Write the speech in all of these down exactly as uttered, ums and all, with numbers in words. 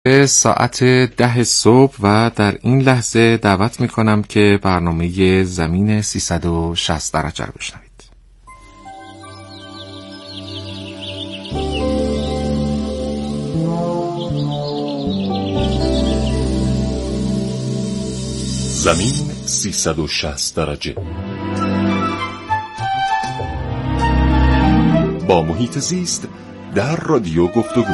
ساعت ده صبح و در این لحظه دعوت میکنم که برنامه زمین سیصد و شصت درجه رو بشنوید. زمین سیصد و شصت درجه با محیط زیست در رادیو گفتگو.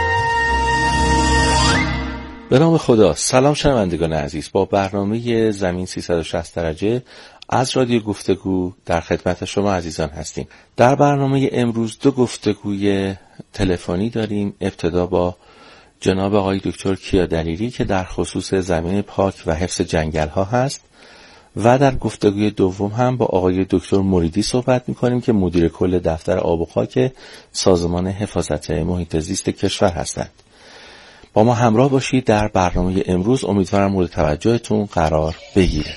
به نام خدا. سلام شنوندگان عزیز، با برنامه زمین سیصد و شصت درجه از رادیو گفتگو در خدمت شما عزیزان هستیم. در برنامه امروز دو گفتگوی تلفنی داریم. ابتدا با جناب آقای دکتر کیا دلیری که در خصوص زمین پاک و حفظ جنگل ها هست و در گفتگوی دوم هم با آقای دکتر مریدی صحبت می‌کنیم که مدیر کل دفتر آب و خاک سازمان حفاظت محیط زیست کشور هستند. با ما همراه باشید در برنامه امروز. امیدوارم مورد توجهتون قرار بگیره.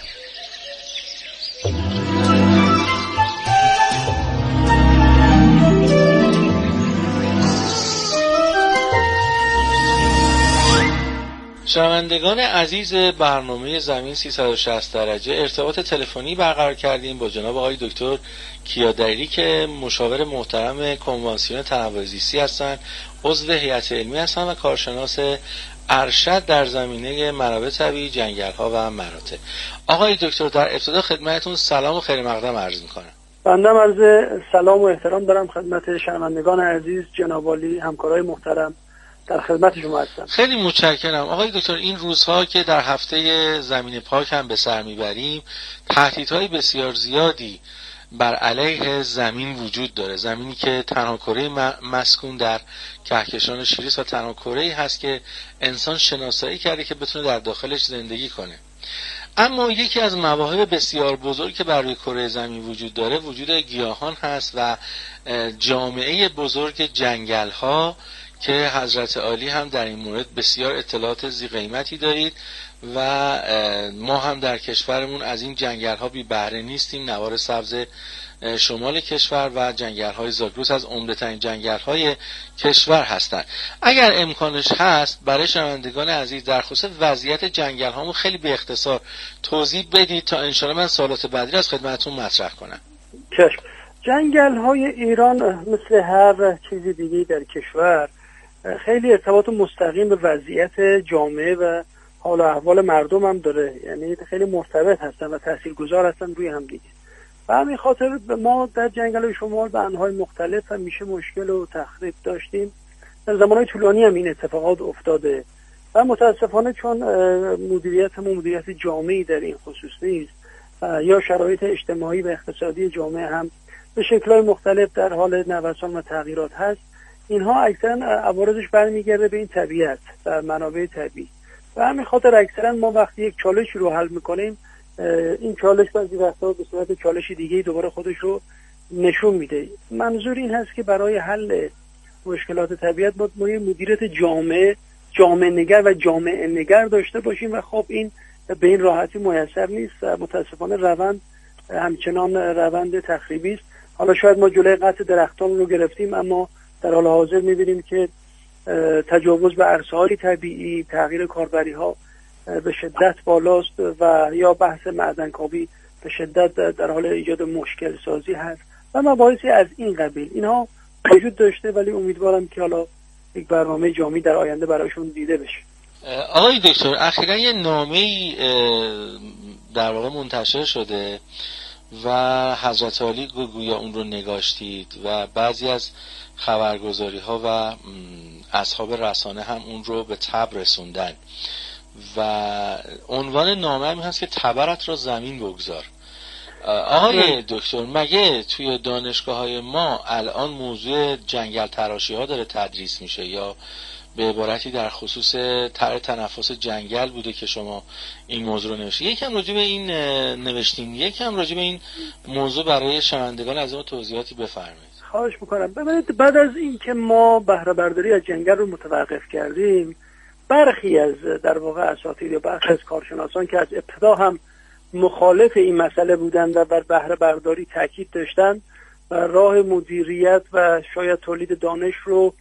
شنوندگان عزیز برنامه زمین سیصد و شصت درجه، ارتباط تلفنی برقرار کردیم با جناب آقای دکتر کیا دلیری که مشاور محترم کنوانسیون تنوع زیستی هستند، عضو هیئت علمی هستند و کارشناس ارشد در زمینه منابع طبیعی، جنگل‌ها و مراتع. آقای دکتر، در ابتدا خدمتتون سلام و خیر مقدم عرض می‌کنم. بنده عرض سلام و احترام دارم خدمت شنوندگان عزیز، جناب عالی، همکارای محترم، در خدمت شما هستم. خیلی متشکرم. آقای دکتر، این روزها که در هفته زمین پاک هم به سر میبریم، تهدیدهای بسیار زیادی بر علیه زمین وجود داره. زمینی که تنها کره مسکون در کهکشان شیریس و تنها کره‌ای هست که انسان شناسایی کرده که بتونه در داخلش زندگی کنه. اما یکی از مواهب بسیار بزرگی که بر روی کره زمین وجود داره وجود گیاهان هست و جامعه بزرگ جنگل‌ها که حضرت عالی هم در این مورد بسیار اطلاعات ذی قیمتی دارید و ما هم در کشورمون از این جنگل‌ها بی بهره نیستیم. نوار سبز شمال کشور و جنگل‌های زاگرس از عمده‌ترین جنگل‌های کشور هستند. اگر امکانش هست برای شنوندگان عزیز در خصوص وضعیت جنگل‌هامون خیلی به اختصار توضیح بدید تا انشاءالله من سوالات بعدی از خدمتتون مطرح کنم. چشم. جنگل‌های ایران مثل هر چیزی دیگه در کشور خیلی ارتباط مستقیم به وضعیت جامعه و حال و احوال مردم هم داره، یعنی خیلی مرتبط هستن و تاثیرگذار هستن روی هم دیگه. و همین خاطر ما در جنگل شمال به انواع مختلف همیشه مشکل و تخریب داشتیم. در زمانهای طولانی هم این اتفاقات افتاده و متاسفانه چون مدیریت مدیریت جامعی در این خصوص نیست یا شرایط اجتماعی و اقتصادی جامعه هم به شکل‌های مختلف در حال نوسان و تغییرات هست، اینها اکثرا عوارضش برمیگرده به این طبیعت و منابع طبیعی. و همین خاطر اکثرا ما وقتی یک چالش رو حل میکنیم، این چالش بعضی وقتا به صورت چالش دیگه دوباره خودش رو نشون میده. منظور این هست که برای حل مشکلات طبیعت باید ما یه مدیریت جامعه جامعه نگر و جامعه نگر داشته باشیم و خب این به این راحتی میسر نیست و متاسفانه روند همچنان روند تخریبی است. حالا شاید ما جلوی قطع درختان رو گرفتیم، اما در حال حاضر می‌بینیم که تجاوز به عرصه‌های طبیعی، تغییر کاربری‌ها به شدت بالاست و یا بحث معدن‌کاوی به شدت در حال ایجاد مشکل سازی هست و مباحثی از این قبیل. اینها وجود داشته ولی امیدوارم که حالا یک برنامه جامعی در آینده برایشون دیده بشه. آقای دکتر، اخیراً یه نامه‌ای در واقع منتشر شده و حضرت عالی گویا اون رو نگاشتید و بعضی از خبرگزاری ها و اصحاب رسانه هم اون رو به تبر رسوندن و عنوان نامه هم هست که تبرت را زمین بگذار. آقای دکتر، مگه توی دانشگاه های ما الان موضوع جنگل تراشی ها داره تدریس میشه یا به عبارتی در خصوص طرح تنفس جنگل بوده که شما این موضوع رو نوشتید؟ یکم راجع به این نوشتین، یکم راجع به این موضوع برای شنوندگان از ما توضیحاتی بفرمایید. خواهش میکنم. ببینید، بعد از این که ما بهره برداری از جنگل رو متوقف کردیم، برخی از در واقع اساتید یا برخی از کارشناسان که از ابتدا هم مخالف این مسئله بودند و بر بهره برداری تاکید داشتند و راه مدیریت و شاید تولید دانش رو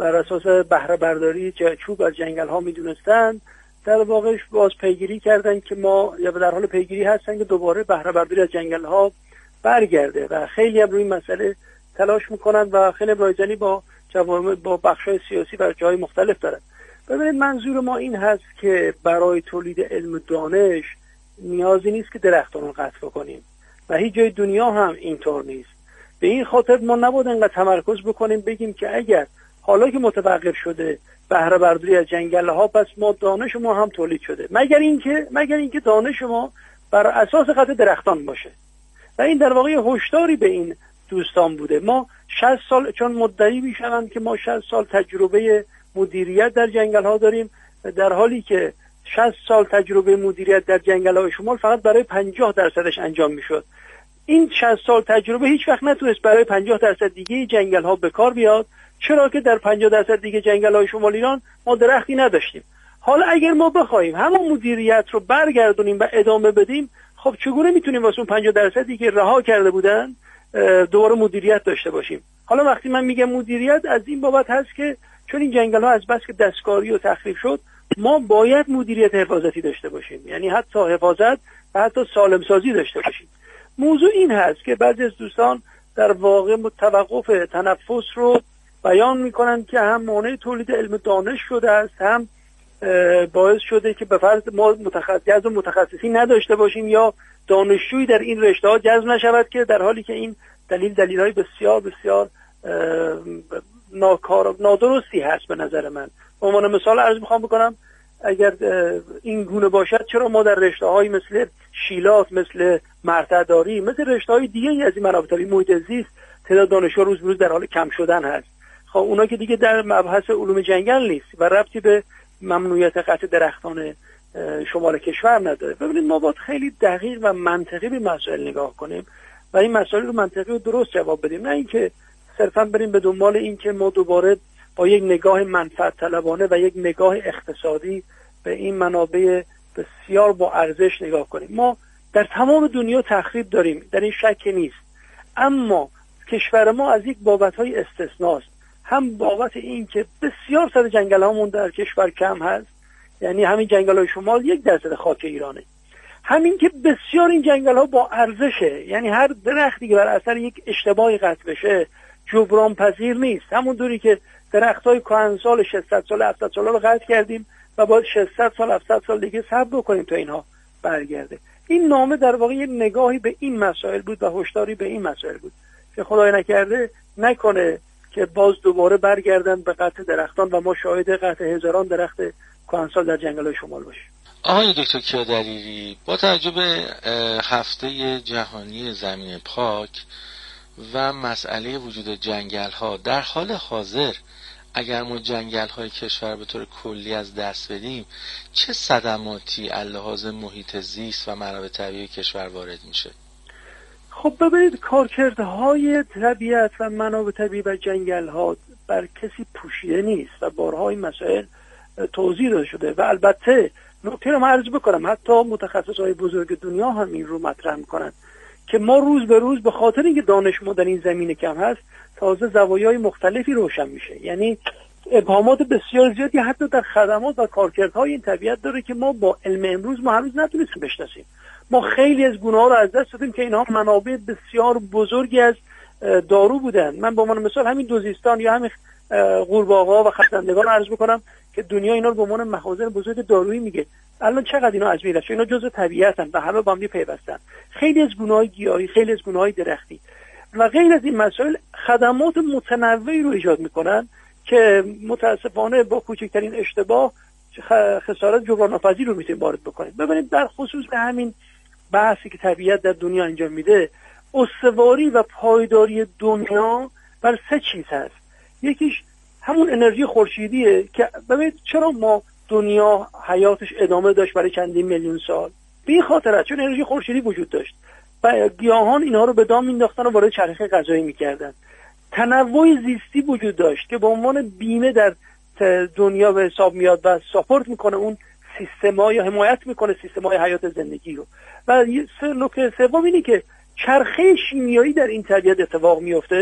بر اساس بهره برداری چوب از جنگل ها میدونستند، در واقع باز پیگیری کردن که ما یا در حال پیگیری هستن که دوباره بهره برداری از جنگل ها برگرده و خیلی هم روی این مسئله تلاش میکنن و خیلی رایزنی با جوامع با بخش‌های سیاسی و جای مختلف دارن. ببینید منظور ما این هست که برای تولید علم و دانش نیازی نیست که درختان رو قطع کنیم و هیچ جای دنیا هم اینطور نیست. به این خاطر ما نباید انقدر تمرکز بکنیم بگیم که اگر حالا که متوقف شده بهره برداری از جنگل ها پس ما دانش ما هم تولید شده، مگر اینکه مگر اینکه دانش ما بر اساس قطع درختان باشه. و این در واقع هشداری به این دوستان بوده. ما شصت سال چون مدعی میشن که ما شصت سال تجربه مدیریت در جنگل ها داریم، در حالی که شصت سال تجربه مدیریت در جنگل های شمال فقط برای پنجاه درصدش انجام میشد. این شصت سال تجربه هیچ وقت نتونست برای پنجاه درصد دیگه جنگل ها به کار بیاد، چرا که در پنجاه درصد دیگه جنگل های شمال ایران ما درختی نداشتیم. حالا اگر ما بخوایم همون مدیریت رو برگردونیم و ادامه بدیم، خب چگونه میتونیم واسه اون پنجاه درصدی که رها کرده بودن دوباره مدیریت داشته باشیم؟ حالا وقتی من میگم مدیریت از این بابت هست که چون این جنگل ها از بس که دستکاری و تخریب شد، ما باید مدیریت حفاظتی داشته باشیم، یعنی حتی حفاظت و حتی سالم سازی داشته باشیم. موضوع این هست که بعضی از دوستان در واقع توقف تنفس رو بیان میکنن که هم مانع تولید علم دانش شده است، هم باعث شده که به فرض ما متخصص متخصصی نداشته باشیم یا دانشجویی در این رشته ها جذب نشود، که در حالی که این دلیل دلیل های بسیار بسیار ناکار نادرستی هست به نظر من. به عنوان مثال عرض میخوام بکنم اگر این گونه باشد چرا ما در رشته های مثل شیلات، مثل مرتعداری، مثل رشته های دیگه از این منابع طبیعی، محیط زیست، تعداد دانشجو روز به روز در حال کم شدن هست. خب اونا که دیگه در مبحث علوم جنگل نیست و ربطی به ممنوعیت قطع درختان شمال کشور نداره. ببینید ما باید خیلی دقیق و منطقی به مسائل نگاه کنیم و این مسائل رو منطقی و درست جواب بدیم، نه اینکه صرفا بریم به دنبال این که ما دوباره با یک نگاه منفعت طلبانه و یک نگاه اقتصادی به این منابع بسیار با ارزش نگاه کنیم. ما در تمام دنیا تخریب داریم، در این شک نیست، اما کشور ما از یک بابت‌های استثناست. هم بابت این که بسیار سر جنگل هامون در کشور کم هست، یعنی همین جنگل های شمال یک درصد خاک ایرانه، همین که بسیار این جنگل ها با ارزشه، یعنی هر درختی که بر اثر یک اشتباهی قطع بشه جبران پذیر نیست. همون دوری که درخت های کهنسال ششصد سال هفتصد سال رو قطع کردیم و باید ششصد سال هفتصد سال دیگه صبر بکنیم تا اینها برگرده. این نامه در واقع یک نگاهی به این مسائل بود و هشداری به این مسائل بود که خدای نکرده نکنه که باز دوباره برگردن به قطع درختان و ما شاهد قطع هزاران درخت کهنسال در جنگل شمال باشیم. آقای دکتر کیادریری، با توجه به هفته جهانی زمین پاک و مسئله وجود جنگل ها، در حال حاضر اگر ما جنگل های کشور به طور کلی از دست بدیم چه صدماتی لحاظ محیط زیست و منابع طبیعی کشور وارد میشه؟ خب ببینید کارکردهای طبیعت و منابع طبیعی و جنگل ها بر کسی پوشیده نیست و بارها این مسائل توضیح داده شده و البته نکته رو من عرض بکنم حتی متخصصهای بزرگ دنیا هم این رو مطرح میکنن که ما روز به روز به خاطر اینکه دانش ما در این زمینه کم هست تازه زوایای مختلفی روشن میشه، یعنی ابهامات بسیار زیادی حتی در خدمات و کارکردهای این طبیعت داره که ما با علم امروز ما هنوز نتونستیم بشناسیم. ما خیلی از گونه‌ها رو از دست دادیم که اینها منابع بسیار بزرگی از دارو بودن. من به عنوان مثال همین دوزیستان یا همین قورباغه‌ها و خزندگان عرض می‌کنم که دنیا اینا رو به عنوان مخازن بزرگ دارویی میگه. الان چقدر اینا از میرن، اینا جزء طبیعتن و همه با هم پیوستن. خیلی از گونه‌های گیاهی، خیلی از گونه‌های درختی و غیر از این مسائل خدمات متنوعی رو ایجاد میکنن که متاسفانه با کوچکترین اشتباه خسارت جبران ناپذیر رو میتونیم وارد بکنیم. ببینید در خصوص به همین بحثی که طبیعت در دنیا انجام میده، استواری و پایداری دنیا بر سه چیز هست. یکیش همون انرژی خورشیدیه که ببینید چرا ما دنیا حیاتش ادامه داشت برای چندین میلیون سال؟ به این خاطر است چون انرژی خورشیدی وجود داشت و گیاهان اینها رو به دام مینداختن و وارد چرخه غذایی میکردن. تنوع زیستی وجود داشت که به عنوان بیمه در دنیا به حساب میاد و ساپورت میکنه اون سیستما یا حمایت میکنه سیستمای حیات زندگی رو. و نکته سوم اینه که چرخه شیمیایی در این طبیعت اتفاق میفته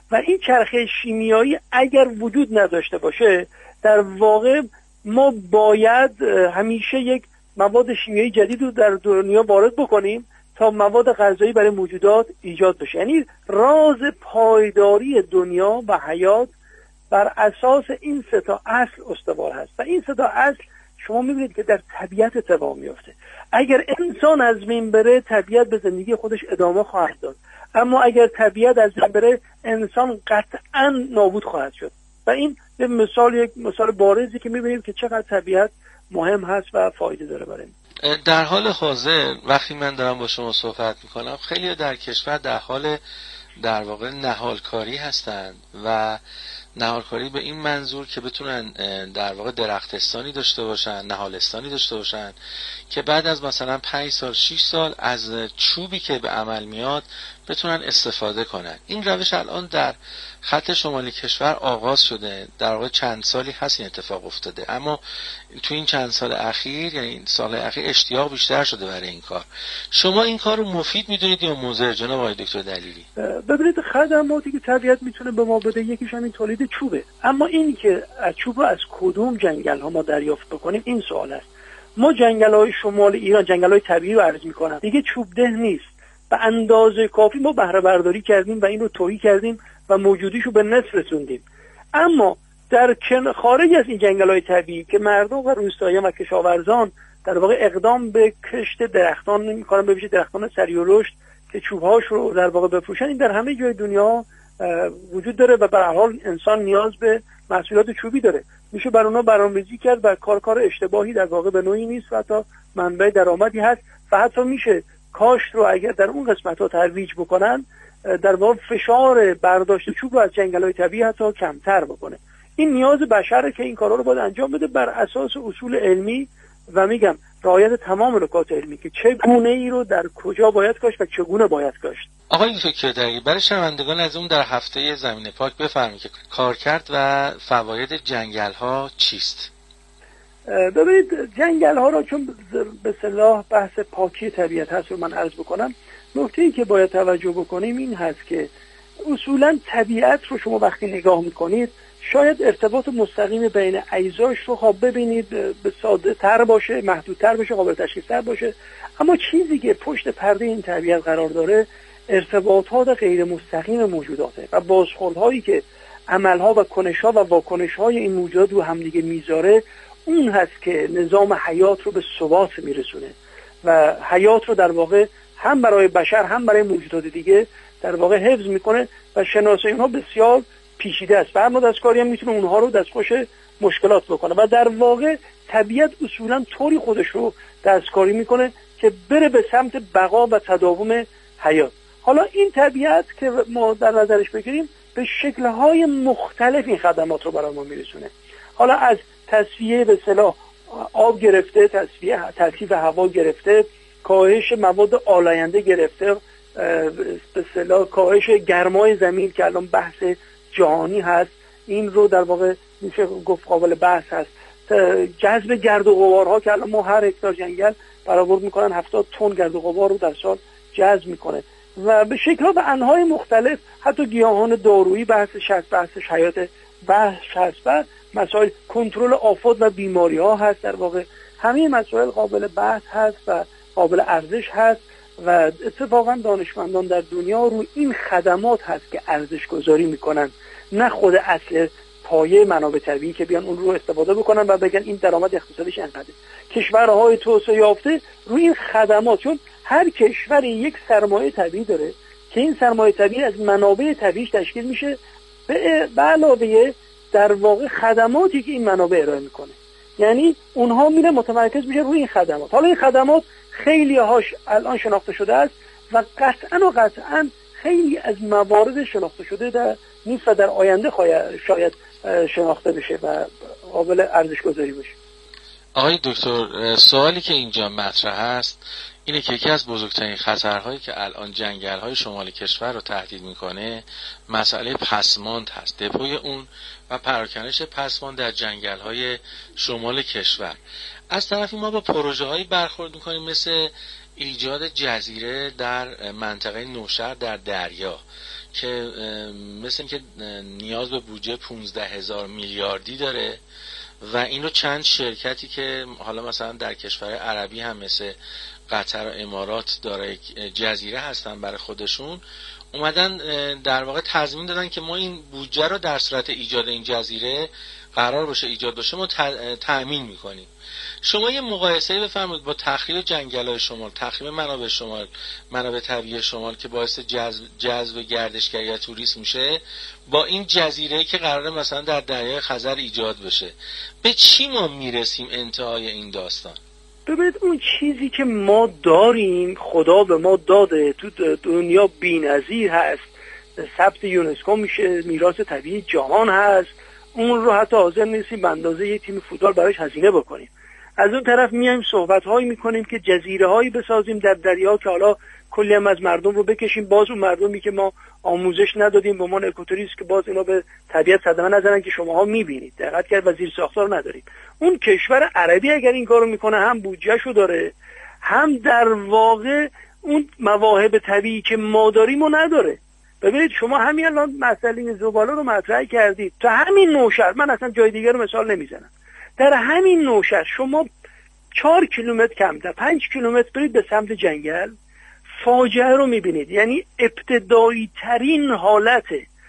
و این چرخه شیمیایی اگر وجود نداشته باشه، در واقع ما باید همیشه یک مواد شیمیایی جدید رو در دنیا وارد بکنیم تا مواد غذایی برای موجودات ایجاد بشه. یعنی راز پایداری دنیا و حیات بر اساس این سه تا اصل استوار هست و این سه تا اصل شما میبینید که در طبیعت اتفاق میفته. اگر انسان از بین بره، طبیعت به زندگی خودش ادامه خواهد داد، اما اگر طبیعت از بین بره، انسان قطعا نابود خواهد شد. و این به مثال یک مثال بارزی که میبینیم که چقدر طبیعت مهم هست و فایده داره برای ما. در حال حاضر وقتی من دارم با شما صحبت میکنم، خیلی در کشور در حال در واقع نهالکاری هستند و نهالکاری به این منظور که بتونن در واقع درختستانی داشته باشن، نهالستانی داشته باشن که بعد از مثلا پنج سال شش سال از چوبی که به عمل میاد بتونن استفاده کنن. این روش الان در خط شمالی کشور آغاز شده، در واقع چند سالی هست این اتفاق افتاده، اما تو این چند سال اخیر، یعنی این سال اخیر، اشتیاق بیشتر شده برای این کار. شما این کار رو مفید میدونید یا مضر جناب آقای دکتر دلیلی؟ ببینید، خدماتی که طبیعت میتونه به ما بده یکیش همین تولید چوبه، اما این که چوب رو از کدوم جنگل ها ما دریافت بکنیم این سوال است. ما جنگل های شمال ایران، جنگل های طبیعی رو عرض میکنم، دیگه چوب ده نیست. به اندازه کافی ما بهره برداری کردیم و این رو تویی کردیم و موجودیشو به نصف رسوندیم. اما در خارج از این جنگل‌های طبیعی که مردم و روستاییان و کشاورزان در واقع اقدام به کشت درختان می‌کنن، به ویژه درختان سریع رشد که چوب‌هاش رو در واقع بفروشن، این در همه جای دنیا وجود داره و به هر حال انسان نیاز به محصولات چوبی داره. میشه بر اونها برنامه‌ریزی کرد و کار کار اشتباهی در واقع به نوعی نیست و حتی منبع درآمدی هست و حتی میشه کاشت رو اگر در اون قسمت‌ها ترویج بکنن، در واقع فشار برداشت چوب رو از جنگل‌های طبیعی حتی کمتر بکنه. این نیاز بشره که این کارا رو باید انجام بده بر اساس اصول علمی و میگم رعایت تمام نکات علمی که چگونه ای رو در کجا باید کاشت و چگونه باید کاشت. آقای دکتر دلیلی، برای شنوندگان از اون در هفته زمین پاک بفرمایید که کارکرد و فواید جنگل‌ها چیست؟ ببینید، جنگل‌ها رو چون به اصطلاح بحث پاکی طبیعت هست رو من عرض بکنم، نکته‌ای که باید توجه بکنیم این هست که اصولاً طبیعت رو شما وقتی نگاه میکنید شاید ارتباط مستقیم بین اجزاش رو خواب ببینید به ساده تر باشه، محدودتر باشه، قابل تشخیص تر باشه، اما چیزی که پشت پرده این طبیعت قرار داره ارتباطات غیر مستقیم موجوداته و بازخوردهایی که عملها و کنش‌ها و واکنش‌های این موجودات رو همدیگه میذاره، اون هست که نظام حیات رو به ثبات میرسونه و حیات رو در واقع هم برای بشر هم برای موجودات دیگه در واقع حفظ میکنه و شناسایی اونها بسیار پیچیده است و هر دستکاری هم میتونه اونها رو دستخوش مشکلات بکنه و در واقع طبیعت اصولا طوری خودش رو دستکاری میکنه که بره به سمت بقا و تداوم حیات. حالا این طبیعت که ما در نظرش بگیریم به شکل‌های مختلف این خدمات رو برای ما میرسونه. حالا از تصفیه به اصطلاح آب گرفته، تصفیه تلطیف هوا گرفته، کاهش مواد آلاینده گرفته، به اصطلاح کاهش گرمای زمین که الان بحث جهانی هست، این رو در واقع میشه گفت قابل بحث هست. جذب گرد و غبارها که الان ما هر هکتار جنگل برآورد میکنن هفتاد تن گرد و غبار رو در سال جذب میکنه و به شکل‌ها و انواع مختلف، حتی گیاهان دارویی بحثش هست، بحثش حیات بحث هست و مسائل کنترل آفات و بیماری ها هست. در واقع همه مسائل قابل بحث هست و قابل ارزش هست و اتفاقا دانشمندان در دنیا رو این خدمات هست که ارزش گذاری میکنن، نه خود اصل پایه منابع طبیعی که بیان اون رو استفاده بکنن و بگن این درآمد اقتصادیش انقدره. کشورهای توسعه یافته روی این خدمات، چون هر کشور یک سرمایه طبیعی داره که این سرمایه طبیعی از منابع طبیعیش تشکیل میشه به علاوه در واقع خدماتی که این منابع ارائه میکنه، یعنی اونها میره متمرکز میشه روی این خدمات. حالا این خدمات خیلی هاش الان شناخته شده است و قطعا و قطعا خیلی از موارد شناخته شده در نیست و در آینده شاید شناخته بشه و قابل ارزش گذاری بشه. آقای دکتر، سوالی که اینجا مطرح است اینه که یکی از بزرگترین خطرهایی که الان جنگل‌های شمال کشور رو تهدید میکنه مسئله پسماند هست، دپوی اون و پراکنش پسماند در جنگل‌های شمال کشور. از طرفی ما با پروژه‌هایی برخورد میکنیم مثل ایجاد جزیره در منطقه نوشهر در دریا که مثل که نیاز به بودجه پونزده هزار میلیاردی داره و این رو چند شرکتی که حالا مثلا در کشور عربی هم مثل قطر و امارات داره جزیره هستن برای خودشون، اومدن در واقع تضمین دادن که ما این بودجه رو در صورت ایجاد این جزیره قرار باشه ایجاد باشه ما تأمین میکنیم. شما یه مقایسه‌ای بفرمایید با تخریب جنگل‌های شمال، تخریب منابع شمال، منابع طبیعی شمال که باعث جذب جذب گردشگری و توریسم میشه، با این جزیره که قراره مثلا در دریای خزر ایجاد بشه. به چی ما میرسیم انتهای این داستان؟ ببینید اون چیزی که ما داریم خدا به ما داده، تو دنیا بی‌نظیر هست، ثبت یونسکو میشه، میراث طبیعی جهان هست، اون رو حتی حاضر نیستیم به اندازه یک تیم فوتبال براش هزینه بکنیم. از اون طرف میایم صحبت‌هایی میکنیم که جزیره‌هایی بسازیم در دریا که حالا کلی هم از مردم رو بکشیم، باز اون مردمی که ما آموزش ندادیم به عنوان اکوتوریست که باز اینا به طبیعت صدمه نزنن که شماها میبینید، دقت کرد وزیر ساختار نداریم. اون کشور عربی اگر این کارو میکنه هم بودجهشو داره، هم در واقع اون مواهب طبیعی که ما داریم و نداره. ببینید شما همین الان مسئله زباله رو مطرح کردید، تا همین نوشهر، من اصلا جای دیگر رو مثال نمیزنم، در همین نوشهر شما چهار کیلومتر کمتر پنج کیلومتر برید به سمت جنگل، فاجعه رو میبینید. یعنی ابتدایی ترین حالت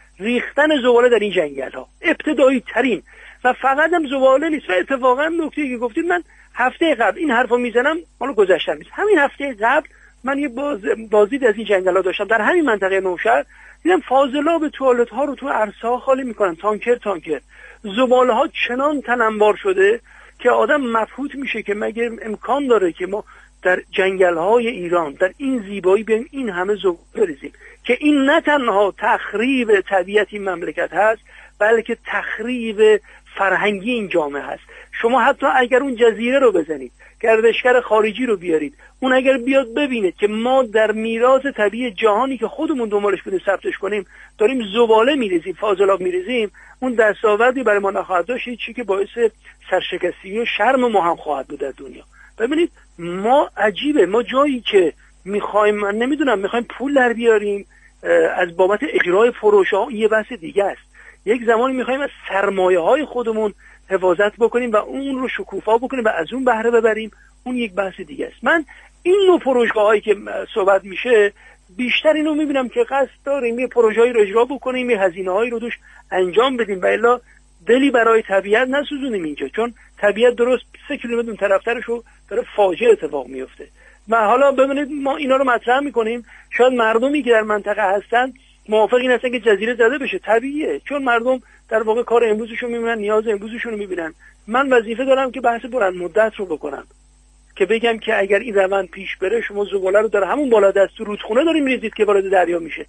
ریختن زباله در این جنگل ها، ابتدایی ترین، و فقط هم زباله نیست. و اتفاقا نکته که گفتید، من هفته قبل این حرفو میزنم، حالا گذشته نیست، همین هفته قبل من یه باز بازدید از این جنگل ها داشتم در همین منطقه نوشهر، دیدم فاضلاب توالت ها رو تو عرصه ها خالی میکنن، تانکر تانکر. زباله ها چنان تننبار شده که آدم مبهوت میشه که مگه امکان داره که ما در جنگل های ایران در این زیبایی بیایم این همه زباله بریزیم، که این نه تنها تخریب طبیعت این مملکت هست، بلکه تخریب فرهنگی این جامعه هست. شما حتی اگر اون جزیره رو بزنید، گردشگر خارجی رو بیارید، اون اگر بیاد ببینه که ما در میراث طبیعی جهانی که خودمون دنبالش بودیم ثبتش کنیم داریم زباله میریزیم، فاضلاب میریزیم، اون دستاوردی برای ما نخواهد داشت، چیزی که باعث سرشکستگی و شرم ما هم خواهد بود در دنیا. ببینید ما عجیبه، ما جایی که میخوایم، من نمیدونم، میخوایم پول در بیاریم از بابت اجرای پروژه ها، یه بحث دیگه است. یک زمانی میخوایم از سرمایه های خودمون حفاظت بکنیم و اون رو شکوفا بکنیم و از اون بهره ببریم، اون یک بحث دیگه است. من این نوع پروژه هایی که صحبت میشه بیشتر اینو میبینم که قصد داریم یه پروژه‌ای رو اجرا بکنیم، یه هزینه‌هایی رو دوش انجام بدیم و الا دلی برای طبیعت نسوزونیم اینجا، چون طبیعت درست سه کیلومتر اون طرفترش رو داره فاجعه اتفاق میفته. و حالا ببینید ما اینا رو مطرح میکنیم، شاید مردمی که در منطقه هستن موافق این هستن که جزیره زده بشه، طبیعیه، چون مردم در واقع کار امروزشون میبینن، نیاز امروزشون رو میبینن. من وظیفه دارم که بحث بلند مدت رو بکنم، که بگم که اگر این روند پیش بره شما زباله رو در همون بالا دست رودخونه داریم میریزید که وارد دریا میشه،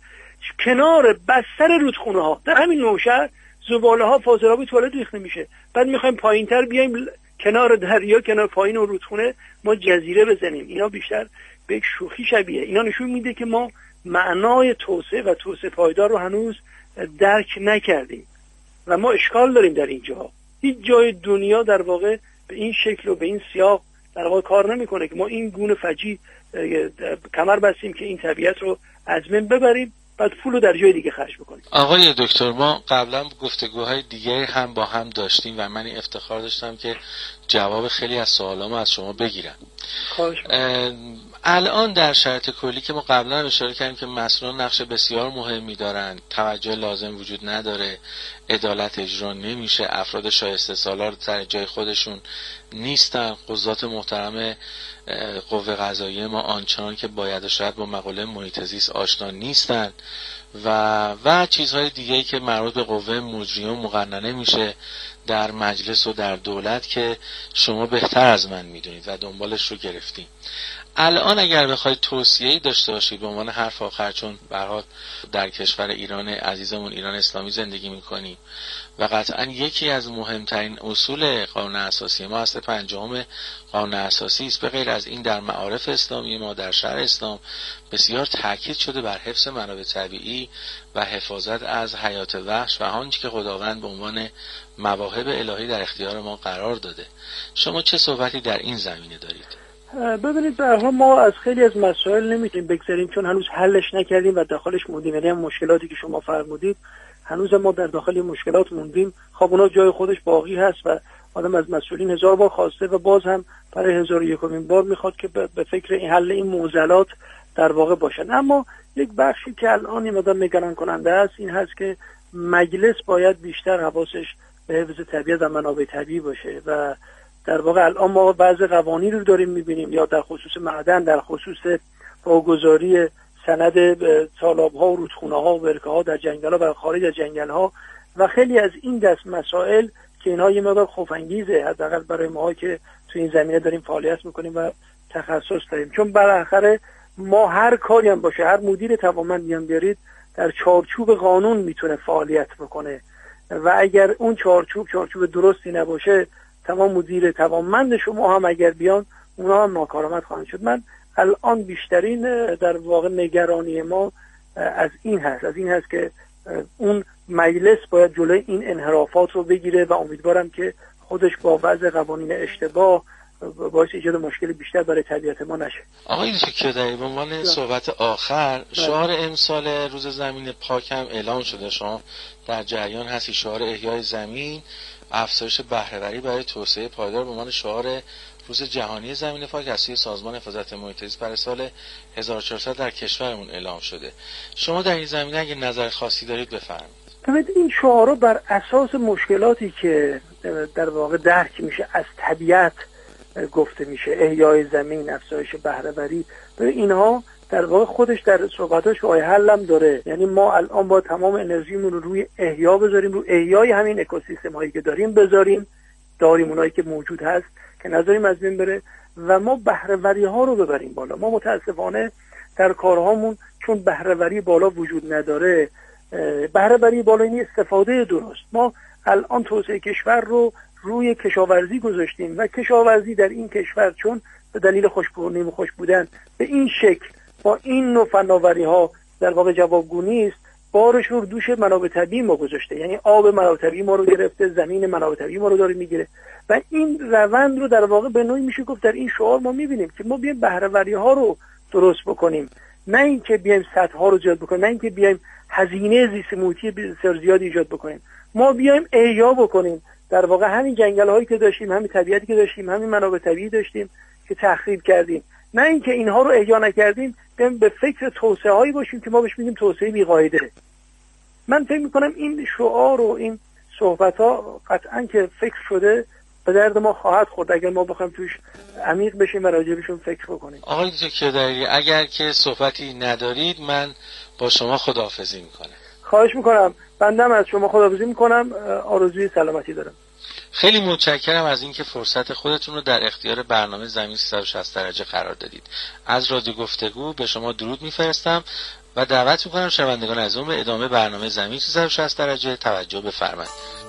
کنار بستر رودخونه ها در همین نوشهر زباله ها فاضلاب توالت ریخته میشه، بعد میخوایم پایینتر بیایم کنار دریا، کنار پایین اون رودخونه ما جزیره بزنیم. اینا بیشتر به یک شوخی شبیه. اینا نشون میده که ما معنای توسعه و توسعه پایدار رو هنوز درک نکردیم و ما اشکال داریم در اینجا. هیچ جای دنیا در واقع به این شکل و به این سیاق در واقع کار نمیکنه که ما این گونه فجی کمر بستیم که این طبیعت رو از بین ببریم، بعد پول رو در جای دیگه خرج بکنیم. آقای دکتر، ما قبلا گفتگوهای دیگه هم با هم داشتیم و من افتخار داشتم که جواب خیلی از سوالامو از شما بگیرم. خواهش الان در شرایط کلی که ما قبلا اشاره کردیم که مسئولان نقش بسیار مهمی دارن، توجه لازم وجود نداره، عدالت اجرا نمیشه، افراد شایسته سالار سر جای خودشون نیستن، قضات محترم قوه قضاییه ما آنچنان که باید و شاید با مقوله محیط زیست آشنا نیستن و و چیزهای دیگه‌ای که مربوط به قوه مجریه و مقننه میشه در مجلس و در دولت که شما بهتر از من میدونید و دنبالش رو گرفتیم. الان اگر بخواید توصیه‌ای داشته باشید به عنوان حرف آخر، چون به هر حال در کشور ایران عزیزمون، ایران اسلامی زندگی میکنیم و قطعا یکی از مهمترین اصول قانون اساسی ما اصل پنجم قانون اساسی است، به غیر از این در معارف اسلامی ما در شرع اسلام بسیار تاکید شده بر حفظ منابع طبیعی و حفاظت از حیات وحش و آنچه که خداوند به عنوان مواهب الهی در اختیار ما قرار داده. شما چه صحبتی در این زمینه دارید؟ ببینید به هر حال ما از خیلی از مسائل نمیتونیم بگذریم چون هنوز حلش نکردیم و داخلش موندیم. یعنی مشکلاتی که شما فرمودید هنوز ما در داخل مشکلات موندیم. خب اونا جای خودش باقی هست و آدم از مسئولین هزار بار خواسته و باز هم برای هزار و یکمین بار میخواد که به فکر این حل این معضلات در واقع باشن. اما یک بخشی که الان این مقدار نگران کننده است این هست که مجلس باید بیشتر حواسش به حفظ طبیعت و منابع طبیعی باشه و در واقع الان ما بعضی قوانین رو داریم میبینیم یا در خصوص معدن، در خصوص واگذاری سند تالاب‌ها و رودخونه‌ها و برکه‌ها در جنگل‌ها و خارج از جنگل‌ها و خیلی از این دست مسائل که اینها یه مقدار خوف‌انگیزه حداقل برای ما که تو این زمینه داریم فعالیت میکنیم و تخصص داریم. چون بالاخره ما هر کاری هم باشه، هر مدیر توانمندی هم بیارید در چارچوب قانون میتونه فعالیت بکنه و اگر اون چارچوب چارچوب درستی نباشه تمام مدیر توانمند شما هم اگر بیان اونها هم ناکارآمد خواهند شد. من الان بیشترین در واقع نگرانی ما از این هست از این هست که اون مجلس باید جلوی این انحرافات رو بگیره و امیدوارم که خودش با وضع قوانین اشتباه باعث ایجاد مشکل بیشتر برای طبیعت ما نشه. آقای دکتر کیدانی به عنوان صحبت آخر شعار امسال روز زمین پاک هم اعلام شده، شما در جریان هستی. شعار احیای زمین، افزایش بهره‌وری برای توسعه پایدار به عنوان شعار روز جهانی زمین پاک از سوی سازمان حفاظت محیط زیست برای سال هزار و چهارصد در کشورمون اعلام شده. شما در این زمینه اگه نظر خاصی دارید بفرمایید. ببینید این شعارها بر اساس مشکلاتی که در واقع درک میشه از طبیعت گفته میشه، احیای زمین، افزایش بهره‌وری، اینها در واقع خودش در صحبتاش راه حل هم داره. یعنی ما الان با تمام انرژیمون رو روی احیا بذاریم، رو احیای همین اکوسیستم هایی که داریم بذاریم، داریم اونایی که موجود هست که نذاریم از بین بره و ما بهره‌وری ها رو ببریم بالا. ما متاسفانه در کارهامون چون بهره‌وری بالا وجود نداره، بهره‌وری بالا این استفاده درست، ما الان توسعه کشور رو روی کشاورزی گذاشتیم و کشاورزی در این کشور چون به دلیل خشک‌بونی و خشک بودن به این شکل با این نوع فناوری ها در واقع جوابگو نیست، بارش رو دوش منابع طبیعی ما گذاشته. یعنی آب منابع طبیعی ما رو گرفته، زمین منابع طبیعی ما رو داره میگیره و این روند رو در واقع به نوعی میشه گفت در این شعار ما میبینیم که ما بیایم بهره‌وری ها رو درست بکنیم، نه اینکه بیایم سطح ها رو زیاد بکنیم، نه اینکه بیایم هزینه زیست محیطی بسیار زیاد ایجاد بکنیم. ما بیایم احیا بکنیم در واقع همین جنگل هایی که داشتیم، همین طبیعتی که داشتیم، همین منابع طبیعی داشتیم که تخریب کردیم، نه اینکه اینها رو احیا نکردیم بیایم به فکر توسعه هایی باشیم که ما بهش میگیم توسعه بی‌قاعده. من فکر میکنم این شعار و این صحبت ها قطعا که فکر شده به درد ما خواهد خورد اگر ما بخوایم توش عمیق بشیم و راجبشون فکر بکنیم. آقای دکتر کیدانی اگر که صحبتی ندارید من با شما خداحافظی میکنم. خواهش میکنم. بندم از شما خداحافظی میکنم، آرزوی سلامتی دارم. خیلی متشکرم از اینکه فرصت خودتون رو در اختیار برنامه زمین سیصد و شصت درجه قرار دادید. از رادیو گفتگو به شما درود میفرستم و دعوت میکنم شنوندگان عزیزم به ادامه برنامه زمین سیصد و شصت درجه توجه بفرمایید.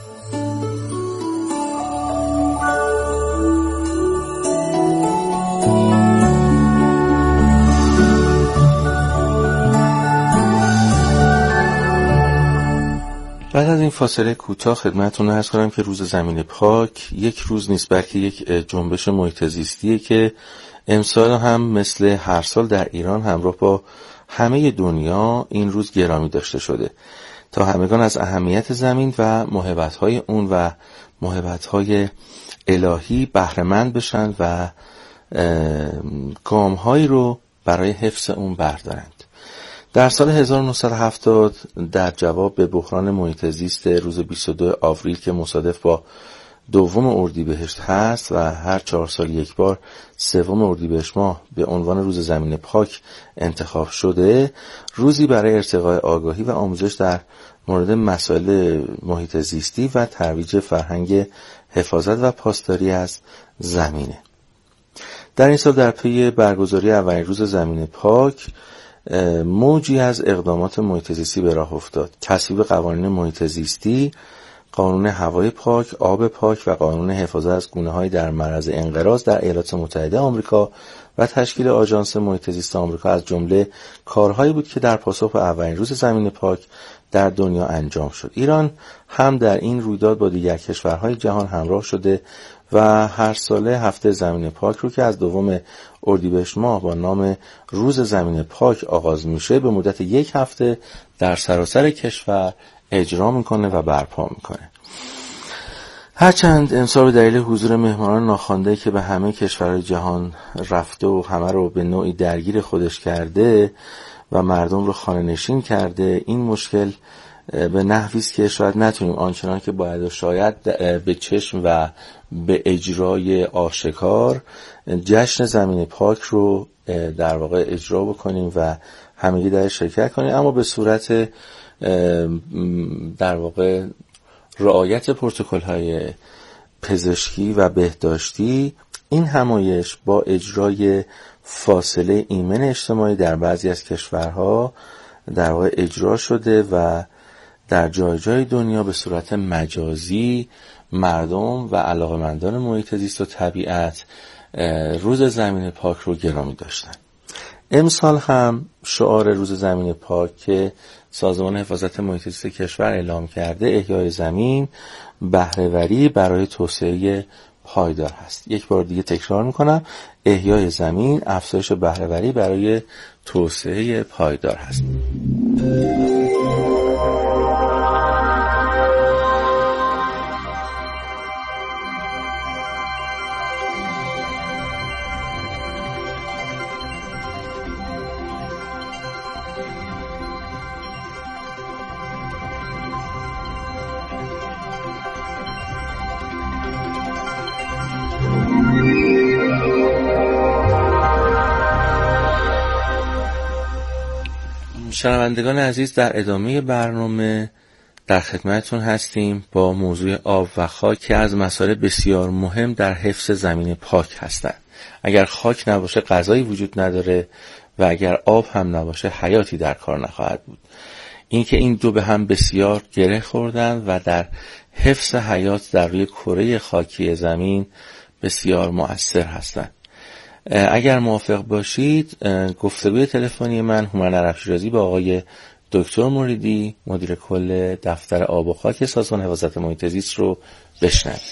بعد از این فاصله کوتاه خدمتتون عرض کنم که روز زمین پاک یک روز نیست بلکه یک جنبش محیط زیستیه که امسال هم مثل هر سال در ایران همراه با همه دنیا این روز گرامی داشته شده تا همگان از اهمیت زمین و موهبت‌های اون و موهبت‌های الهی بهره‌مند بشن و گام‌هایی رو برای حفظ اون بردارند. در سال هزار و نهصد و هفتاد در جواب به بحران محیط زیست روز بیست و دو آوریل که مصادف با دوم اردیبهشت هست و هر چهار سال یک بار سوم اردیبهشت ماه به عنوان روز زمین پاک انتخاب شده، روزی برای ارتقاء آگاهی و آموزش در مورد مسائل محیط زیستی و ترویج فرهنگ حفاظت و پاسداری از زمینه. در این سال در پی برگزاری اولین روز زمین پاک موجی از اقدامات محیط زیستی به راه افتاد. تصویب قوانین محیط زیستی، قانون هوای پاک، آب پاک و قانون حفاظت از گونه‌های در معرض انقراض در ایالات متحده آمریکا و تشکیل آژانس محیط زیست آمریکا از جمله کارهایی بود که در پاسخ به اولین روز زمین پاک در دنیا انجام شد. ایران هم در این رویداد با دیگر کشورهای جهان همراه شده و هر ساله هفته زمین پاک رو که از دوم اردیبهشت ماه با نام روز زمین پاک آغاز میشه به مدت یک هفته در سراسر کشور اجرا میکنه و برپا میکنه. هرچند امسال به دلیل حضور مهمانان ناخوانده که به همه کشورهای جهان رفته و همه رو به نوعی درگیر خودش کرده و مردم رو خانه نشین کرده، این مشکل به نحوی است که شاید نتونیم آنچنان که باید و شاید به چشم و به اجرای آشکار جشن زمین پاک رو در واقع اجرا بکنیم و همگی در شرکت کنیم، اما به صورت در واقع رعایت پروتکل‌های پزشکی و بهداشتی. این همایش با اجرای فاصله ایمن اجتماعی در بعضی از کشورها در واقع اجرا شده و در جای جای دنیا به صورت مجازی مردم و علاقه‌مندان محیط زیست و طبیعت روز زمین پاک رو گرامی داشتن. امسال هم شعار روز زمین پاک که سازمان حفاظت محیط زیست کشور اعلام کرده، احیای زمین، بهره‌وری برای توسعه پایدار هست. یک بار دیگه تکرار میکنم، احیای زمین، افزایش بهره‌وری برای توسعه پایدار هست. شنوندگان عزیز، در ادامه برنامه در خدمتتون هستیم با موضوع آب و خاک که از مسائل بسیار مهم در حفظ زمین پاک هستند. اگر خاک نباشه غذایی وجود نداره و اگر آب هم نباشه حیاتی در کار نخواهد بود. این که این دو به هم بسیار گره خوردن و در حفظ حیات در روی کره خاکی زمین بسیار مؤثر هستند. اگر موافق باشید گفتگوی تلفنی من هومن عرب‌شیرازی با آقای دکتر مریدی مدیر کل دفتر آب و خاک سازمان حفاظت محیط زیست رو بشنوید.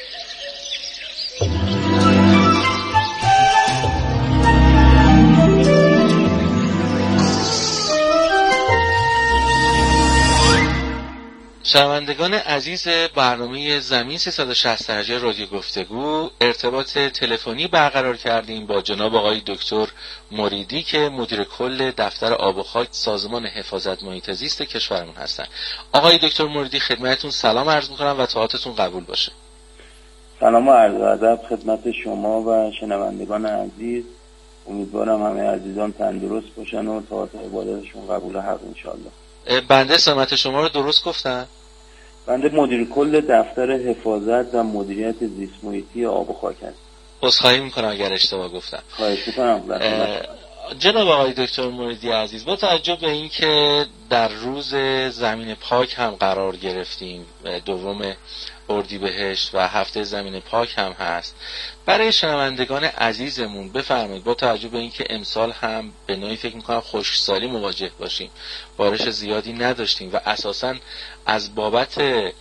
شنوندگان عزیز برنامه زمین سیصد و شصت درجه رادیو گفتگو، ارتباط تلفنی برقرار کردیم با جناب آقای دکتر مریدی که مدیر کل دفتر آب و خاک سازمان حفاظت محیط زیست کشورمون هستن. آقای دکتر مریدی خدمتتون سلام عرض میکنم و طاعتتون قبول باشه. سلام و عرض ادب خدمت شما و شنوندگان عزیز. امیدوارم همه عزیزان تندرست باشن و طاعت عبادتشون قبول حق انشالله. بنده سمت شما رو درست گفتم؟ بنده مدیر کل دفتر حفاظت و مدیریت زیست محیطی آب و خاک هستم. عذرخواهی میکنم اگر اشتباه گفتم. خواهش میکنم. جناب آقای دکتر مریدی عزیز، با توجه به این که در روز زمین پاک هم قرار گرفتیم، دوم اردیبهشت و هفته زمین پاک هم هست، برای شنوندگان عزیزمون بفرمایید با توجه به این که امسال هم به نوعی فکر میکنم خشکسالی مواجه باشیم، بارش زیادی نداشتیم و اساساً از بابت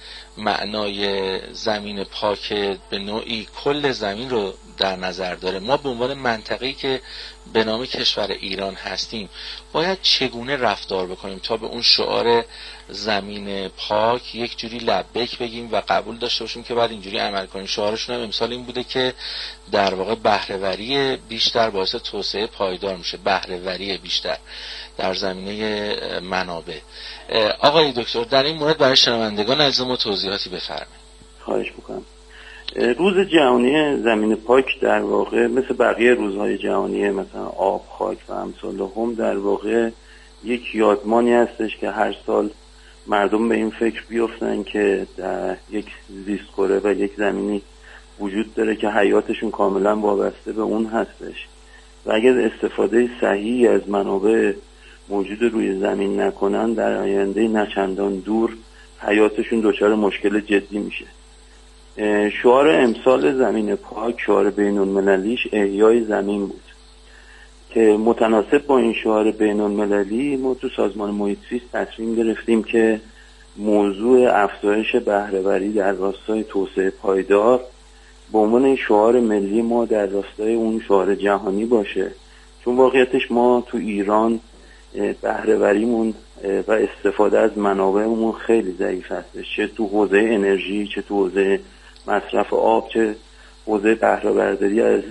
معنای زمین پاک به نوعی کل زمین رو در نظر داره، ما به عنوان منطقه‌ای که به نام کشور ایران هستیم باید چگونه رفتار بکنیم تا به اون شعار زمین پاک یک جوری لبیک بگیم و قبول داشته باشیم که بعد اینجوری عمل کنیم. شعارشون هم امسال این بوده که در واقع بهره‌وری بیشتر باعث توسعه پایدار میشه، بهره‌وری بیشتر در زمینه منابع. آقای دکتر در این مورد برای شنوندگان عزیز ما توضیحاتی بفرمایید. خواهش میکنم. روز جهانی زمین پاک در واقع مثل بقیه روزهای جهانی مثلا آب، خاک و امثال هم در واقع یک یادمانی هستش که هر سال مردم به این فکر بیفتن که در یک زیستکره و یک زمینی وجود داره که حیاتشون کاملا وابسته به اون هستش و اگر استفاده صحیحی از منابع موجود روی زمین نکنن در آینده نچندان دور حیاتشون دچار مشکل جدی میشه. شعار امسال زمین پاک، شعار بین المللیش احیای زمین بود که متناسب با این شعار بین المللی ما تو سازمان محیط زیست تصمیم گرفتیم که موضوع افزایش بهره‌وری در راستای توسعه پایدار به عنوان شعار ملی ما در راستای اون شعار جهانی باشه. چون واقعیتش ما تو ایران بهره‌وریمون و استفاده از منابعمون خیلی ضعیف هستش، چه تو حوزه انرژی، چه تو حوزه مصرف آب، چه حوزه بهره برداری از